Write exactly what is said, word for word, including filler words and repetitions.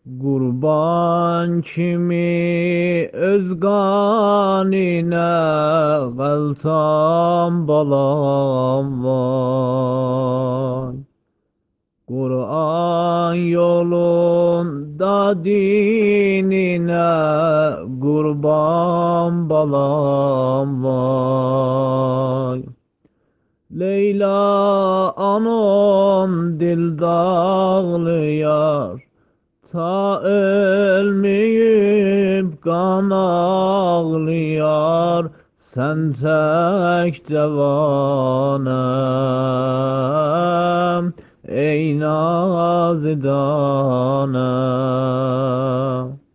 Kurban kimi özganine kalsam balam var. Kur'an yolunda dinine kurban balam var. Leyla anon dil dağlıyor, ta ölmeyip kan ağlıyor, sen tek devanem, ey nazidanem.